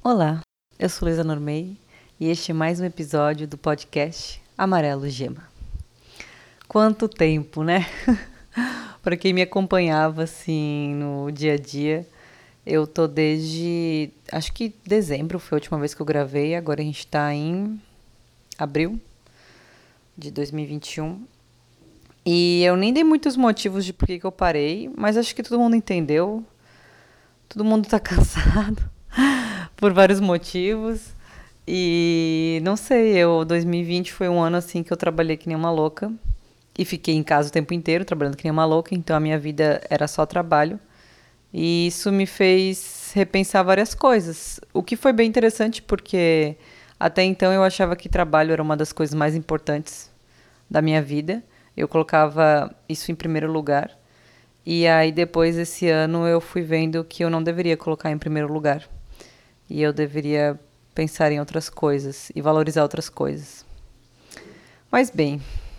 Olá, eu sou Luísa Normei e este é mais um episódio do podcast Amarelo Gema. Quanto tempo, né? Para quem me acompanhava assim no dia a dia, eu tô desde, acho que dezembro foi a última vez que eu gravei, agora a gente tá em abril de 2021. E eu nem dei muitos motivos de por que eu parei, mas acho que todo mundo entendeu. Todo mundo tá cansado por vários motivos. E não sei, 2020 foi um ano assim que eu trabalhei que nem uma louca e fiquei em casa o tempo inteiro trabalhando que nem uma louca, então a minha vida era só trabalho. E isso me fez repensar várias coisas, o que foi bem interessante porque até então eu achava que trabalho era uma das coisas mais importantes da minha vida. Eu colocava isso em primeiro lugar. E aí depois esse ano eu fui vendo que eu não deveria colocar em primeiro lugar. E eu deveria pensar em outras coisas e valorizar outras coisas. Mas bem,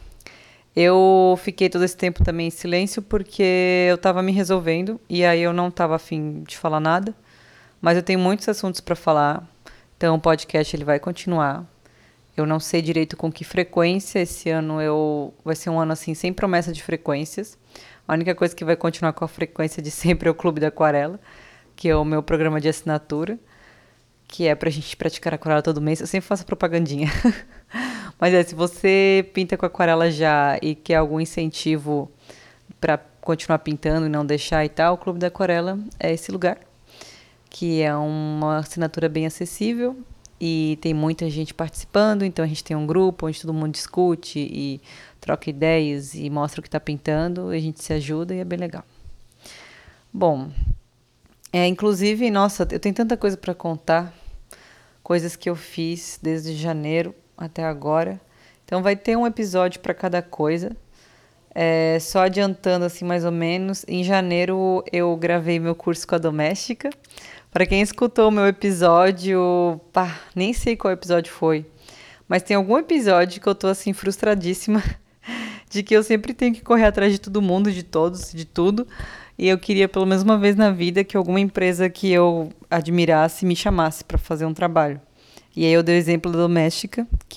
eu fiquei todo esse tempo também em silêncio porque eu estava me resolvendo e aí eu não estava afim de falar nada. Mas eu tenho muitos assuntos para falar, então o podcast ele vai continuar. Eu não sei direito com que frequência esse ano vai ser um ano assim sem promessa de frequências. A única coisa que vai continuar com a frequência de sempre é o Clube da Aquarela, que é o meu programa de assinatura, que é pra gente praticar aquarela todo mês. Eu sempre faço propagandinha. Mas se você pinta com aquarela já e quer algum incentivo para continuar pintando e não deixar e tal, o Clube da Aquarela é esse lugar, que é uma assinatura bem acessível e tem muita gente participando, então a gente tem um grupo onde todo mundo discute e troca ideias e mostra o que está pintando, e a gente se ajuda e é bem legal. Bom, inclusive, nossa, eu tenho tanta coisa para contar, coisas que eu fiz desde janeiro até agora. Então vai ter um episódio para cada coisa. Só adiantando assim mais ou menos, em janeiro eu gravei meu curso com a Doméstica. Para quem escutou o meu episódio, nem sei qual episódio foi, mas tem algum episódio que eu tô assim frustradíssima de que eu sempre tenho que correr atrás de todo mundo, de todos, de tudo. E eu queria pelo menos uma vez na vida que alguma empresa que eu admirasse me chamasse para fazer um trabalho. E aí eu dei o exemplo da Doméstica, que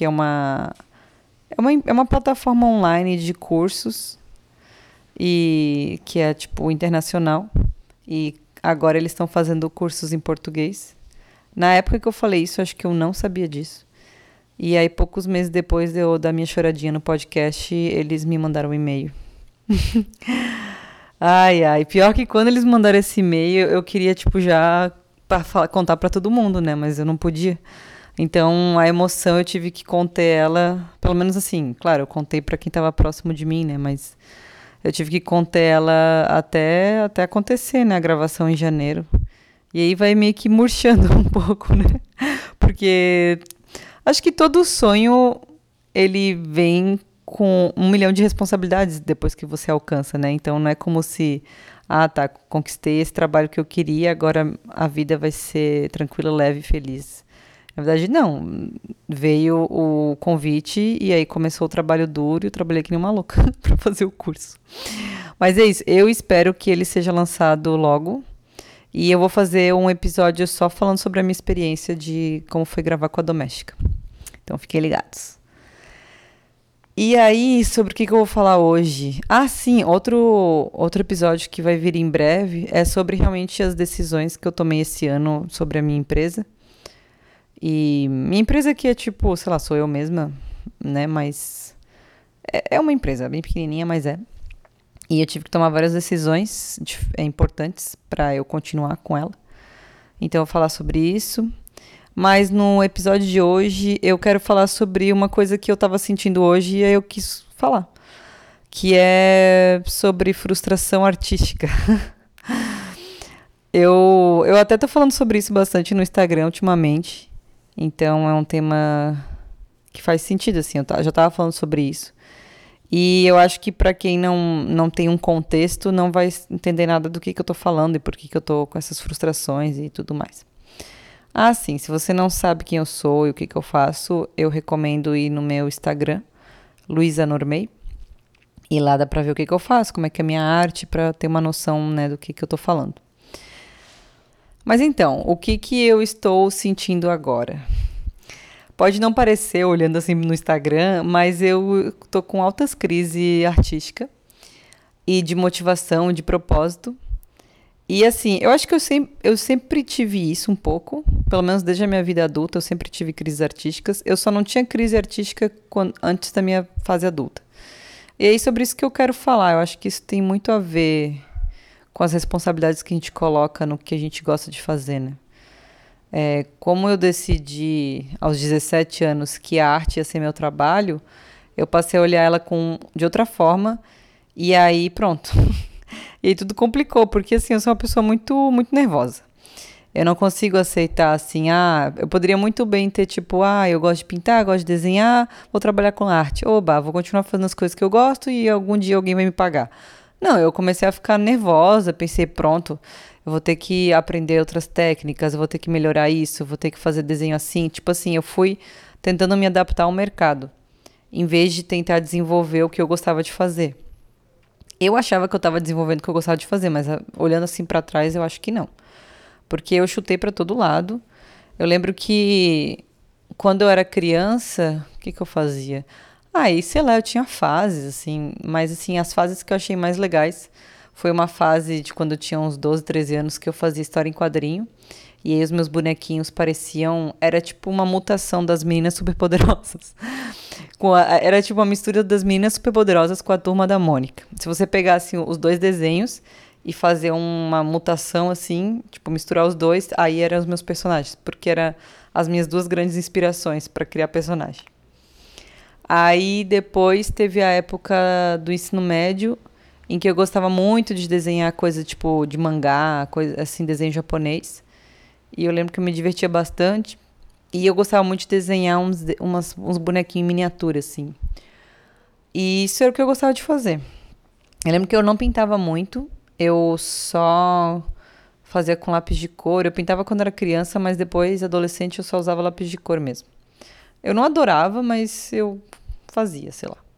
é uma plataforma online de cursos e que é tipo internacional. E agora eles estão fazendo cursos em português. Na época que eu falei isso, acho que eu não sabia disso. E aí, poucos meses depois da minha choradinha no podcast, eles me mandaram um e-mail. Ai, ai. Pior que quando eles mandaram esse e-mail, eu queria, tipo, já contar pra todo mundo, né? Mas eu não podia. Então, a emoção eu tive que conter ela, pelo menos assim, claro, eu contei pra quem tava próximo de mim, né? Mas eu tive que conter ela até acontecer, né? A gravação em janeiro. E aí vai meio que murchando um pouco, né? Porque acho que todo sonho, ele vem com 1 milhão de responsabilidades depois que você alcança, né? Então não é como se, tá, conquistei esse trabalho que eu queria, agora a vida vai ser tranquila, leve e feliz. Na verdade, não. Veio o convite e aí começou o trabalho duro e eu trabalhei que nem uma louca para fazer o curso. Mas é isso. Eu espero que ele seja lançado logo. E eu vou fazer um episódio só falando sobre a minha experiência de como foi gravar com a Doméstica. Então fiquem ligados. E aí, sobre o que eu vou falar hoje? Sim, outro episódio que vai vir em breve é sobre realmente as decisões que eu tomei esse ano sobre a minha empresa. E minha empresa aqui é tipo, sei lá, sou eu mesma, né? Mas é uma empresa bem pequenininha, mas é. E eu tive que tomar várias decisões importantes para eu continuar com ela. Então eu vou falar sobre isso. Mas no episódio de hoje eu quero falar sobre uma coisa que eu estava sentindo hoje e aí eu quis falar. Que é sobre frustração artística. Eu até tô falando sobre isso bastante no Instagram ultimamente. Então é um tema que faz sentido, assim. Eu já estava falando sobre isso. E eu acho que para quem não tem um contexto, não vai entender nada do que eu tô falando e por que eu tô com essas frustrações e tudo mais. Sim, se você não sabe quem eu sou e o que eu faço, eu recomendo ir no meu Instagram, Luísa Normei. E lá dá pra ver o que eu faço, como é que é a minha arte, pra ter uma noção, né, do que eu tô falando. Mas então, o que que eu estou sentindo agora? Pode não parecer olhando assim no Instagram, mas eu tô com altas crises artísticas e de motivação, de propósito. E assim, eu acho que eu sempre tive isso um pouco, pelo menos desde a minha vida adulta, eu sempre tive crises artísticas. Eu só não tinha crise artística antes da minha fase adulta. E aí, sobre isso que eu quero falar, eu acho que isso tem muito a ver com as responsabilidades que a gente coloca no que a gente gosta de fazer, né? Como eu decidi aos 17 anos que a arte ia ser meu trabalho, eu passei a olhar ela de outra forma e aí pronto. E aí tudo complicou, porque assim, eu sou uma pessoa muito nervosa. Eu não consigo aceitar assim, eu poderia muito bem ter tipo, eu gosto de pintar, gosto de desenhar, vou trabalhar com arte. Oba, vou continuar fazendo as coisas que eu gosto e algum dia alguém vai me pagar. Não, eu comecei a ficar nervosa, pensei, pronto, eu vou ter que aprender outras técnicas, eu vou ter que melhorar isso, eu vou ter que fazer desenho assim. Tipo assim, eu fui tentando me adaptar ao mercado, em vez de tentar desenvolver o que eu gostava de fazer. Eu achava que eu estava desenvolvendo o que eu gostava de fazer, mas olhando assim para trás, eu acho que não. Porque eu chutei para todo lado. Eu lembro que quando eu era criança, o que que eu fazia? E sei lá, eu tinha fases, assim, mas assim, as fases que eu achei mais legais foi uma fase de quando eu tinha uns 12, 13 anos que eu fazia história em quadrinho. E aí os meus bonequinhos pareciam. Era tipo uma mutação das meninas superpoderosas. Era tipo uma mistura das meninas superpoderosas com a turma da Mônica. Se você pegasse os dois desenhos e fazer uma mutação assim, tipo, misturar os dois, aí eram os meus personagens, porque eram as minhas duas grandes inspirações para criar personagem. Aí depois teve a época do ensino médio, em que eu gostava muito de desenhar coisa tipo de mangá, coisa assim, desenho japonês. E eu lembro que eu me divertia bastante. E eu gostava muito de desenhar uns bonequinhos em miniatura, assim. E isso era o que eu gostava de fazer. Eu lembro que eu não pintava muito, eu só fazia com lápis de cor. Eu pintava quando era criança, mas depois, adolescente, eu só usava lápis de cor mesmo. Eu não adorava, mas eu fazia, sei lá.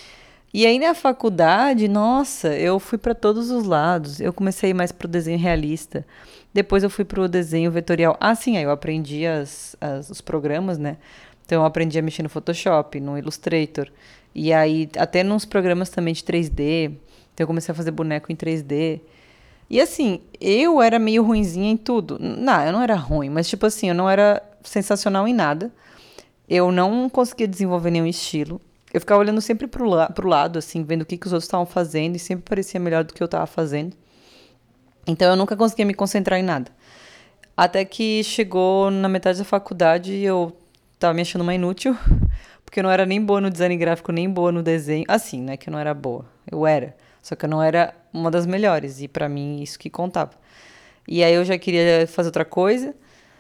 E aí na faculdade, nossa, eu fui para todos os lados. Eu comecei mais pro desenho realista. Depois eu fui pro desenho vetorial. Sim, aí eu aprendi os programas, né? Então eu aprendi a mexer no Photoshop, no Illustrator. E aí até nos programas também de 3D. Então eu comecei a fazer boneco em 3D. E assim, eu era meio ruinzinha em tudo. Não, eu não era ruim, mas tipo assim, eu não era sensacional em nada. Eu não conseguia desenvolver nenhum estilo. Eu ficava olhando sempre pro lado, assim, vendo o que os outros estavam fazendo e sempre parecia melhor do que eu estava fazendo. Então eu nunca conseguia me concentrar em nada. Até que chegou na metade da faculdade e eu tava me achando uma inútil, porque eu não era nem boa no design gráfico, nem boa no desenho. Assim, né, que eu não era boa. Eu era. Só que eu não era uma das melhores e pra mim isso que contava. E aí eu já queria fazer outra coisa.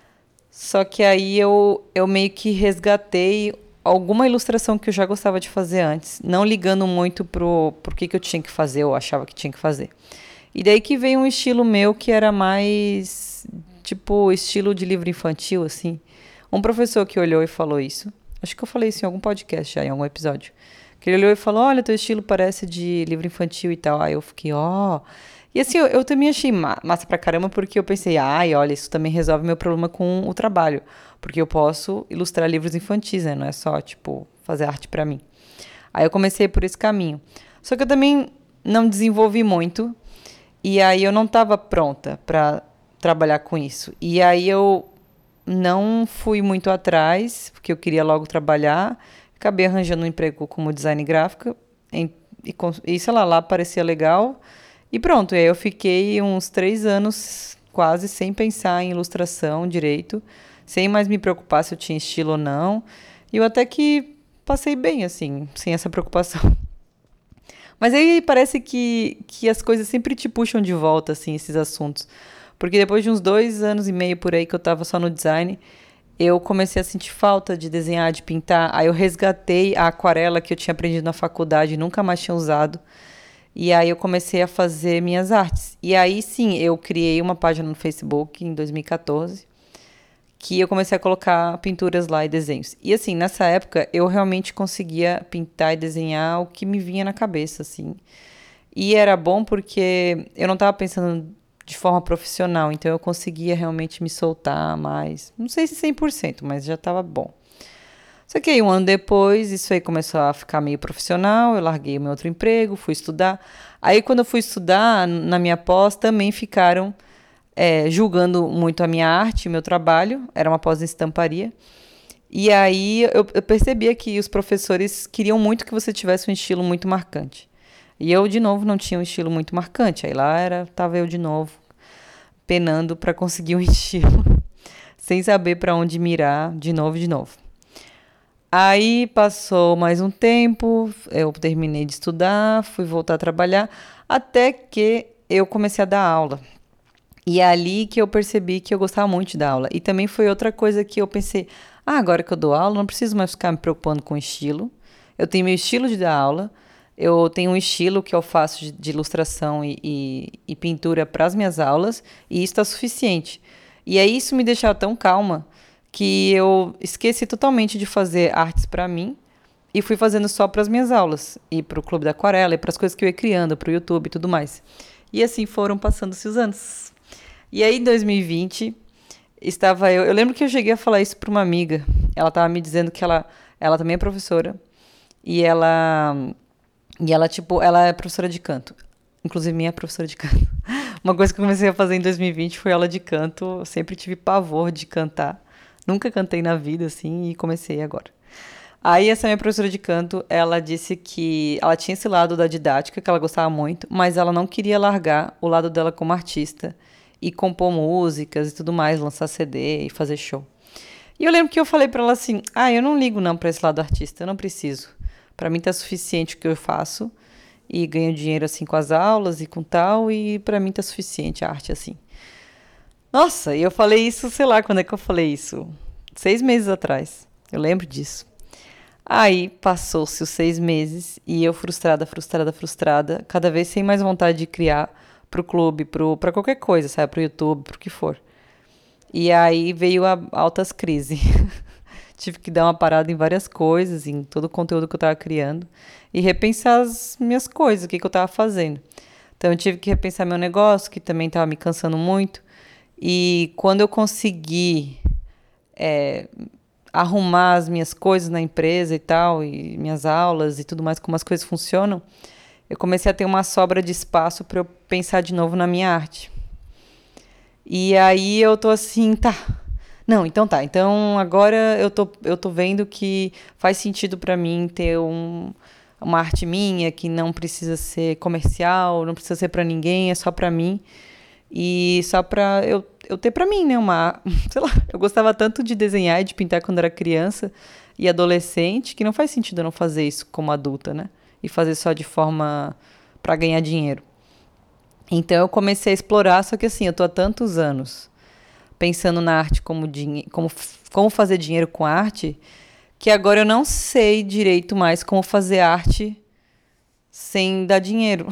Só que aí eu meio que resgatei alguma ilustração que eu já gostava de fazer antes, não ligando muito pro que eu tinha que fazer, ou achava que tinha que fazer. E daí que veio um estilo meu que era mais, tipo, estilo de livro infantil, assim. Um professor que olhou e falou isso, acho que eu falei isso em algum podcast já, em algum episódio, que ele olhou e falou, olha, teu estilo parece de livro infantil e tal. Aí eu fiquei, ó... E assim, eu também achei massa pra caramba, porque eu pensei, olha, isso também resolve meu problema com o trabalho. Porque eu posso ilustrar livros infantis, né? Não é só, tipo, fazer arte pra mim. Aí eu comecei por esse caminho. Só que eu também não desenvolvi muito. E aí eu não estava pronta pra trabalhar com isso. E aí eu não fui muito atrás, porque eu queria logo trabalhar. Acabei arranjando um emprego como design gráfico. E sei lá parecia legal. E pronto, e aí eu fiquei uns 3 anos quase sem pensar em ilustração direito, sem mais me preocupar se eu tinha estilo ou não. E eu até que passei bem, assim, sem essa preocupação. Mas aí parece que as coisas sempre te puxam de volta, assim, esses assuntos. Porque depois de uns 2 anos e meio por aí que eu tava só no design, eu comecei a sentir falta de desenhar, de pintar. Aí eu resgatei a aquarela que eu tinha aprendido na faculdade e nunca mais tinha usado. E aí eu comecei a fazer minhas artes. E aí sim, eu criei uma página no Facebook em 2014, que eu comecei a colocar pinturas lá e desenhos. E assim, nessa época eu realmente conseguia pintar e desenhar o que me vinha na cabeça, assim. E era bom porque eu não estava pensando de forma profissional. Então eu conseguia realmente me soltar mais. Não sei se 100%, mas já estava bom. Só que aí um ano depois, isso aí começou a ficar meio profissional, eu larguei o meu outro emprego, fui estudar. Aí quando eu fui estudar, na minha pós, também ficaram julgando muito a minha arte, o meu trabalho, era uma pós em estamparia. E aí eu percebia que os professores queriam muito que você tivesse um estilo muito marcante. E eu, de novo, não tinha um estilo muito marcante. Aí lá tava eu de novo, penando para conseguir um estilo, sem saber para onde mirar, de novo, de novo. Aí passou mais um tempo, eu terminei de estudar, fui voltar a trabalhar, até que eu comecei a dar aula. E é ali que eu percebi que eu gostava muito de dar aula. E também foi outra coisa que eu pensei, agora que eu dou aula, não preciso mais ficar me preocupando com estilo. Eu tenho meu estilo de dar aula, eu tenho um estilo que eu faço de ilustração e pintura para as minhas aulas, e isso está suficiente. E aí isso me deixava tão calma que eu esqueci totalmente de fazer artes para mim e fui fazendo só para as minhas aulas, e para o Clube da Aquarela, e para as coisas que eu ia criando, para o YouTube e tudo mais. E assim foram passando-se os anos. E aí, em 2020, estava eu. Eu lembro que eu cheguei a falar isso para uma amiga. Ela estava me dizendo que ela também é professora. Tipo, ela é professora de canto. Inclusive, minha professora de canto. Uma coisa que eu comecei a fazer em 2020 foi aula de canto. Eu sempre tive pavor de cantar. Nunca cantei na vida, assim, e comecei agora. Aí, essa minha professora de canto, ela disse que ela tinha esse lado da didática, que ela gostava muito, mas ela não queria largar o lado dela como artista e compor músicas e tudo mais, lançar CD e fazer show. E eu lembro que eu falei pra ela assim, eu não ligo não pra esse lado artista, eu não preciso. Pra mim tá suficiente o que eu faço e ganho dinheiro assim com as aulas e com tal, e pra mim tá suficiente a arte assim. Nossa, e eu falei isso, sei lá, quando é que eu falei isso? 6 meses atrás, eu lembro disso. Aí passou-se os 6 meses e eu frustrada, frustrada, frustrada, cada vez sem mais vontade de criar pro clube, pra qualquer coisa, sabe? Pro YouTube, pro que for. E aí veio a altas crises. Tive que dar uma parada em várias coisas, em todo o conteúdo que eu tava criando e repensar as minhas coisas, o que eu tava fazendo. Então eu tive que repensar meu negócio, que também tava me cansando muito. E quando eu consegui arrumar as minhas coisas na empresa e tal, e minhas aulas e tudo mais, como as coisas funcionam, eu comecei a ter uma sobra de espaço para eu pensar de novo na minha arte. E aí eu tô assim, tá. Não, então tá. Então agora eu tô vendo que faz sentido para mim ter uma arte minha que não precisa ser comercial, não precisa ser para ninguém, é só para mim. E só pra eu ter pra mim, né, sei lá, eu gostava tanto de desenhar e de pintar quando era criança e adolescente, que não faz sentido eu não fazer isso como adulta, né? E fazer só de forma pra ganhar dinheiro. Então eu comecei a explorar, só que assim, eu tô há tantos anos pensando na arte como fazer dinheiro com arte, que agora eu não sei direito mais como fazer arte sem dar dinheiro.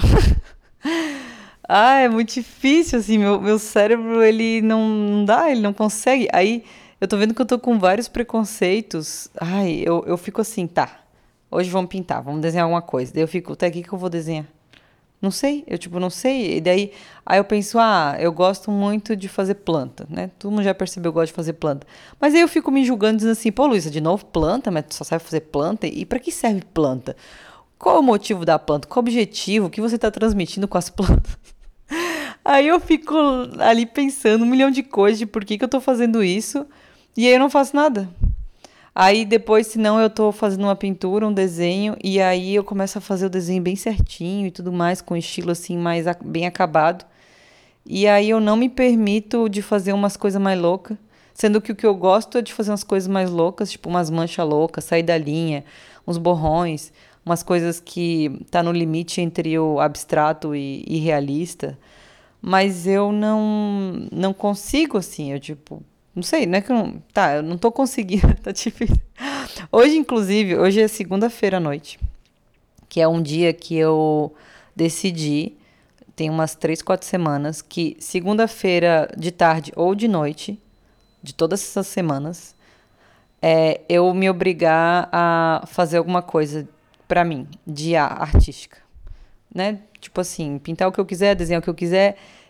É muito difícil, assim, meu cérebro, ele não dá, ele não consegue. Aí, eu tô vendo que eu tô com vários preconceitos. Eu fico assim, tá, hoje vamos pintar, vamos desenhar alguma coisa. Daí eu fico, tá, o que eu vou desenhar? Não sei, não sei. E daí, aí eu penso, eu gosto muito de fazer planta, né? Todo mundo já percebeu que eu gosto de fazer planta. Mas aí eu fico me julgando, dizendo assim, pô, Luísa, de novo planta? Mas tu só sabe fazer planta? E pra que serve planta? Qual é o motivo da planta? Qual o objetivo? O que você tá transmitindo com as plantas? Aí eu fico ali pensando um milhão de coisas de por que eu tô fazendo isso, e aí eu não faço nada. Aí depois, se não, eu tô fazendo uma pintura, um desenho, e aí eu começo a fazer o desenho bem certinho e tudo mais, com estilo assim mais bem acabado. E aí eu não me permito de fazer umas coisas mais loucas, sendo que o que eu gosto é de fazer umas coisas mais loucas, tipo umas manchas loucas, sair da linha, uns borrões, umas coisas que tá no limite entre o abstrato e realista. Mas eu não consigo, assim, eu tipo, não sei, não é que eu não, tá, eu não tô conseguindo, tá difícil. Hoje, inclusive, hoje é segunda-feira à noite, que é um dia que eu decidi, tem umas 3, 4 semanas, que segunda-feira de tarde ou de noite, de todas essas semanas, eu me obrigar a fazer alguma coisa pra mim, de artística, né? Tipo assim, pintar o que eu quiser, desenhar o que eu quiser.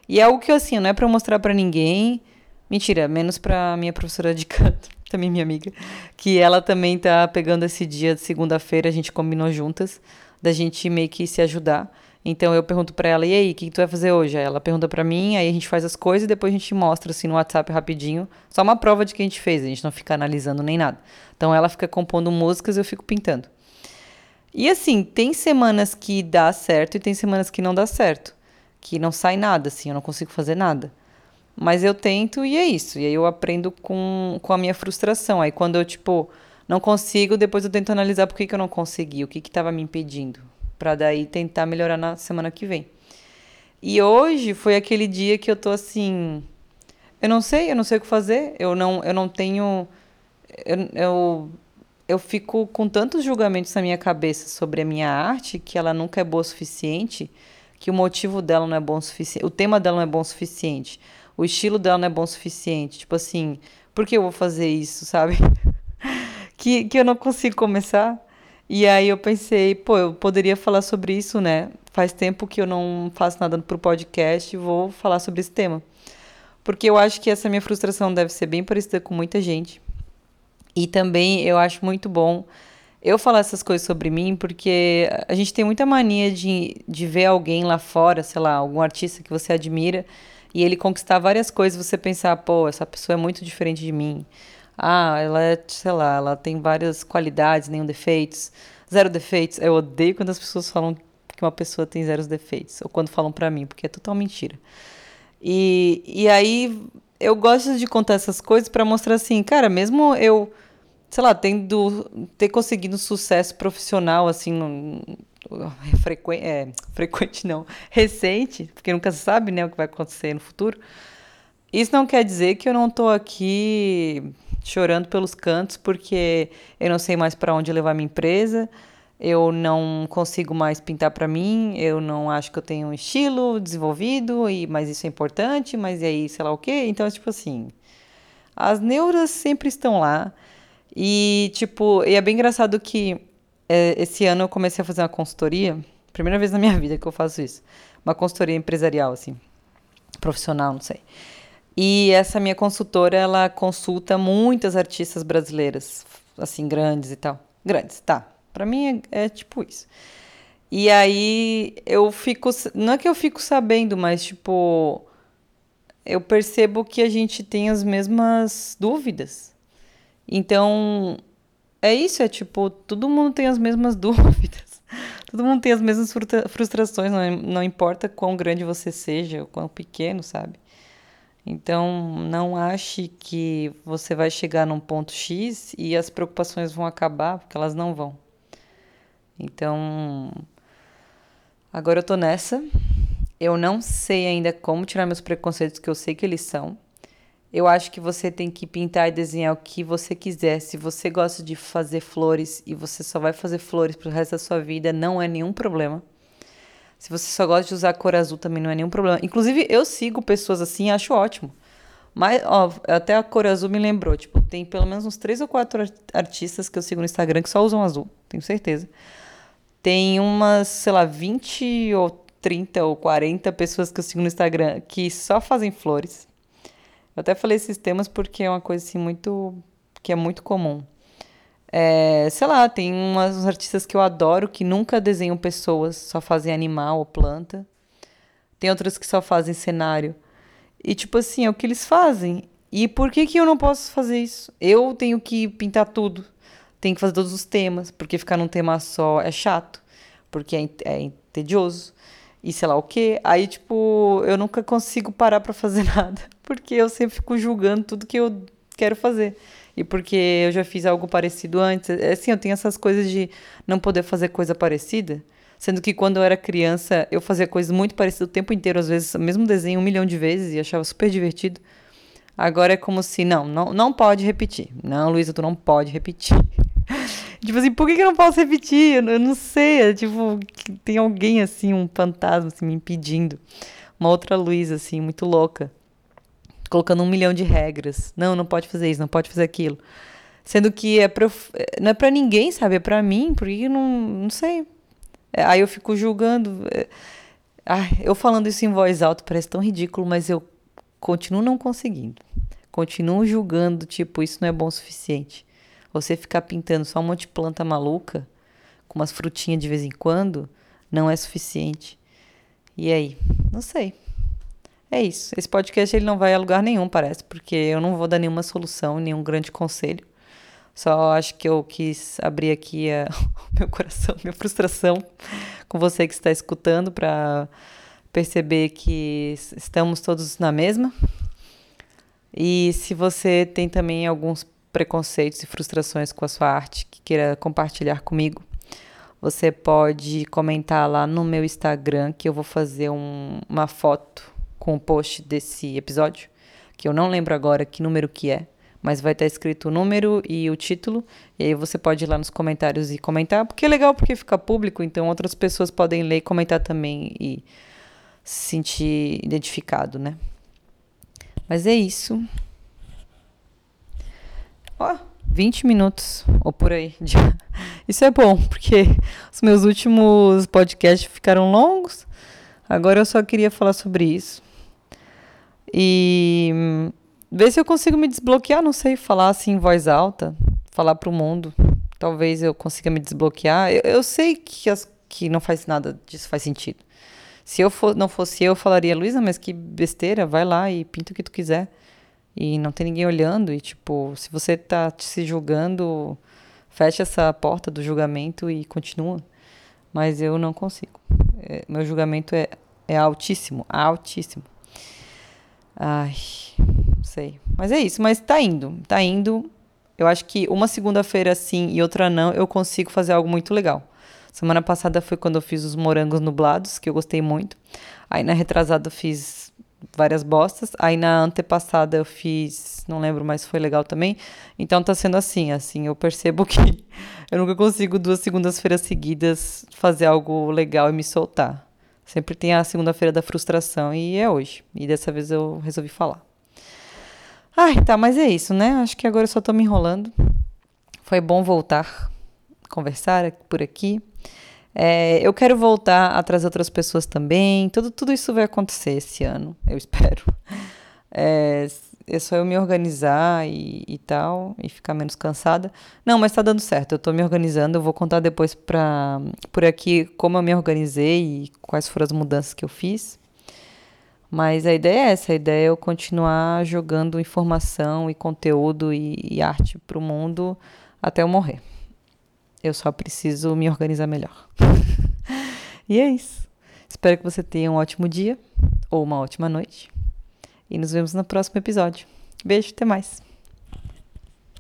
E é algo que, assim, não é pra eu mostrar pra ninguém. Mentira, menos pra minha professora de canto, também minha amiga, que ela também tá pegando esse dia de segunda-feira, a gente combinou juntas, da gente meio que se ajudar. Então eu pergunto pra ela, e aí, o que tu vai fazer hoje? Aí ela pergunta pra mim, aí a gente faz as coisas e depois a gente mostra assim no WhatsApp rapidinho, só uma prova de que a gente fez, a gente não fica analisando nem nada. Então ela fica compondo músicas e eu fico pintando. E assim, tem semanas que dá certo e tem semanas que não dá certo, que não sai nada, assim, eu não consigo fazer nada. Mas eu tento e é isso. E aí eu aprendo com a minha frustração. Aí quando eu, tipo, não consigo, depois eu tento analisar por que que eu não consegui, o que que tava me impedindo. Pra daí tentar melhorar na semana que vem. E hoje foi aquele dia que eu tô assim. Eu não sei o que fazer. Eu não tenho. Eu, eu, eu fico com tantos julgamentos na minha cabeça sobre a minha arte que ela nunca é boa o suficiente, que o motivo dela não é bom o suficiente, o tema dela não é bom o suficiente, o estilo dela não é bom o suficiente. Tipo assim, por que eu vou fazer isso, sabe? Que eu não consigo começar. E aí eu pensei, pô, eu poderia falar sobre isso, né? Faz tempo que eu não faço nada pro podcast e vou falar sobre esse tema. Porque eu acho que essa minha frustração deve ser bem parecida com muita gente. E também eu acho muito bom eu falar essas coisas sobre mim, porque a gente tem muita mania de ver alguém lá fora, sei lá, algum artista que você admira, e ele conquistar várias coisas, você pensar, pô, essa pessoa é muito diferente de mim. Ah, ela é, sei lá, ela tem várias qualidades, nenhum defeitos, zero defeitos. Eu odeio quando as pessoas falam que uma pessoa tem zero defeitos, ou quando falam pra mim, porque é total mentira. E aí eu gosto de contar essas coisas pra mostrar assim, cara, mesmo eu, sei lá, ter conseguido sucesso profissional, assim, frequente não, recente, porque nunca se sabe, né, o que vai acontecer no futuro. Isso não quer dizer que eu não tô aqui chorando pelos cantos, porque eu não sei mais para onde levar minha empresa, eu não consigo mais pintar para mim, eu não acho que eu tenho um estilo desenvolvido, mas isso é importante, mas e aí, sei lá o quê? Então, é tipo assim, as neuras sempre estão lá. E, tipo, e é bem engraçado que esse ano eu comecei a fazer uma consultoria. Primeira vez na minha vida que eu faço isso. Uma consultoria empresarial, assim, profissional, não sei. E essa minha consultora, ela consulta muitas artistas brasileiras, assim, grandes e tal. Grandes, tá. Pra mim é tipo isso. E aí eu fico. Não é que eu fico sabendo, mas, tipo, eu percebo que a gente tem as mesmas dúvidas. Então, é isso, é tipo, todo mundo tem as mesmas dúvidas. Todo mundo tem as mesmas frustrações, não importa quão grande você seja, ou quão pequeno, sabe? Então, não ache que você vai chegar num ponto X e as preocupações vão acabar, porque elas não vão. Então, agora eu tô nessa. Eu não sei ainda como tirar meus preconceitos, que eu sei que eles são. Eu acho que você tem que pintar e desenhar o que você quiser. Se você gosta de fazer flores e você só vai fazer flores pro resto da sua vida, não é nenhum problema. Se você só gosta de usar cor azul, também não é nenhum problema. Inclusive, eu sigo pessoas assim e acho ótimo. Mas, ó, até a cor azul me lembrou. Tipo, tem pelo menos uns 3 ou 4 artistas que eu sigo no Instagram que só usam azul, tenho certeza. Tem umas, sei lá, 20 ou 30 ou 40 pessoas que eu sigo no Instagram que só fazem flores. Eu até falei esses temas porque é uma coisa assim muito que é muito comum. Sei lá, tem uns artistas que eu adoro que nunca desenham pessoas, só fazem animal ou planta. Tem outras que só fazem cenário. E tipo assim, é o que eles fazem. E por que que eu não posso fazer isso? Eu tenho que pintar tudo. Tenho que fazer todos os temas, porque ficar num tema só é chato, porque é tedioso. E sei lá o quê. Aí, tipo, eu nunca consigo parar pra fazer nada, porque eu sempre fico julgando tudo que eu quero fazer. E porque eu já fiz algo parecido antes. É assim, eu tenho essas coisas de não poder fazer coisa parecida. Sendo que quando eu era criança, eu fazia coisas muito parecidas o tempo inteiro, às vezes, o mesmo desenho 1 milhão de vezes, e achava super divertido. Agora é como se, não pode repetir. Não, Luísa, tu não pode repetir. Tipo assim, por que que eu não posso repetir? Eu não sei. É tipo, que tem alguém assim, um fantasma assim, me impedindo. Uma outra Luísa, assim, muito louca. Colocando 1 milhão de regras. Não, não pode fazer isso, não pode fazer aquilo. Sendo que não é pra ninguém, sabe? É pra mim, porque eu não sei. Aí eu fico julgando. Ai, eu falando isso em voz alta parece tão ridículo, mas eu continuo não conseguindo. Continuo julgando, tipo, isso não é bom o suficiente. Você ficar pintando só um monte de planta maluca, com umas frutinhas de vez em quando, não é suficiente. E aí? Não sei. É isso. Esse podcast ele não vai a lugar nenhum, parece, porque eu não vou dar nenhuma solução, nenhum grande conselho. Só acho que eu quis abrir aqui o meu coração, minha frustração com você que está escutando para perceber que estamos todos na mesma. E se você tem também alguns preconceitos e frustrações com a sua arte que queira compartilhar comigo, você pode comentar lá no meu Instagram que eu vou fazer uma foto com o post desse episódio, que eu não lembro agora que número que é, mas vai estar escrito o número e o título, e aí você pode ir lá nos comentários e comentar, porque é legal porque fica público, então outras pessoas podem ler e comentar também e se sentir identificado, né? Mas é isso. Ó, 20 minutos, ou por aí. Isso é bom, porque os meus últimos podcasts ficaram longos. Agora eu só queria falar sobre isso. E ver se eu consigo me desbloquear, não sei, falar assim em voz alta, falar pro mundo. Talvez eu consiga me desbloquear. Eu sei que não faz nada disso faz sentido. Se não fosse eu falaria, Luísa, mas que besteira, vai lá e pinta o que tu quiser. E não tem ninguém olhando. E, tipo, se você tá se julgando, fecha essa porta do julgamento e continua. Mas eu não consigo. Meu julgamento é altíssimo, altíssimo. Ai, não sei. Mas é isso, mas tá indo, tá indo. Eu acho que uma segunda-feira sim e outra não, eu consigo fazer algo muito legal. Semana passada foi quando eu fiz os morangos nublados, que eu gostei muito. Aí na retrasada eu fiz várias bostas. Aí na antepassada eu fiz, não lembro, mas foi legal também. Então tá sendo assim, eu percebo que eu nunca consigo 2 segundas-feiras seguidas fazer algo legal e me soltar. Sempre tem a segunda-feira da frustração e é hoje. E dessa vez eu resolvi falar. Ai, tá, mas é isso, né? Acho que agora eu só tô me enrolando. Foi bom voltar, conversar por aqui. Eu quero voltar a trazer outras pessoas também. Tudo isso vai acontecer esse ano, eu espero. É só eu me organizar e tal, e ficar menos cansada. Não, mas tá dando certo, eu tô me organizando. Eu vou contar depois por aqui como eu me organizei e quais foram as mudanças que eu fiz. Mas a ideia é essa, a ideia é eu continuar jogando informação e conteúdo e arte pro mundo até eu morrer. Eu só preciso me organizar melhor. E é isso. Espero que você tenha um ótimo dia ou uma ótima noite. E nos vemos no próximo episódio. Beijo, até mais.